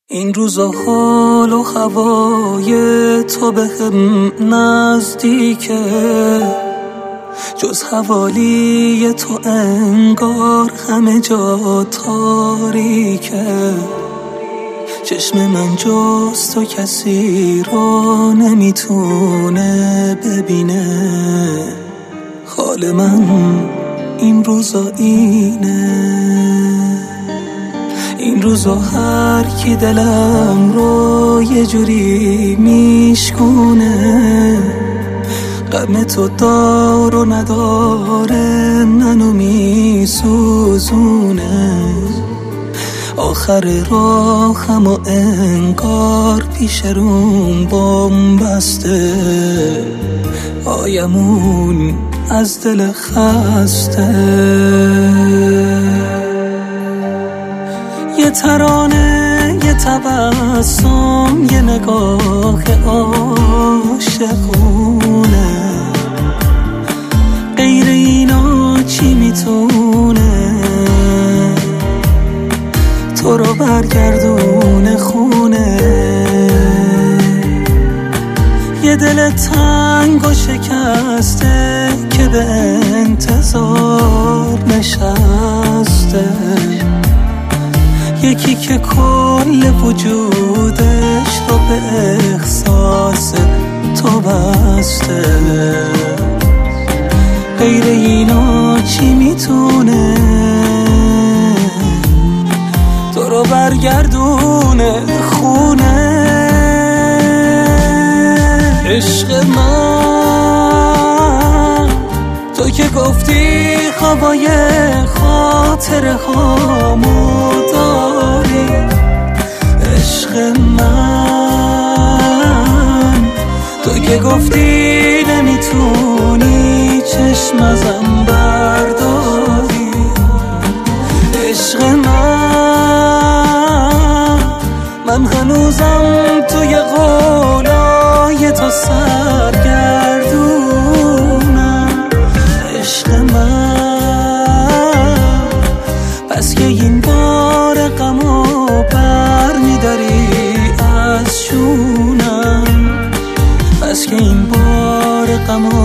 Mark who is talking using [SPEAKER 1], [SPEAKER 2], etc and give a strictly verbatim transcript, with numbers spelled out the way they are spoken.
[SPEAKER 1] این روزا حال و هوای تو به هم نزدیکه، جز حوالی تو انگار همه جا تاریکه. چشم من جز تو کسی رو نمیتونه ببینه، حال من این روزا اینه. این روزا هر کی دلم رو یه جوری میشکونه، غم تو دار و نداره منو میسوزونه. آخر راهم و انگار پیش روم بام بسته، آیمون از دل خسته. یه ترانه، یه تبسم، یه نگاه عاشقونه، غیر اینا چی میتونه تو رو برگردونه خونه؟ یه دل تنگ و شکسته که به انتظار نشسته، یکی که کل وجودش رو به احساس تو بسته. غیر اینا چی میتونه تو رو برگردونه خونه؟ عشق من تو که گفتی هوای خاطره هامو داری، عشق من تو که گفتی نمیتونی چشم ازم برداری. عشق من من هنوزم توی قولای تو سرگردونم. عشق من پس که این بار غمو بر میداری از شونم، پس که این بار غمو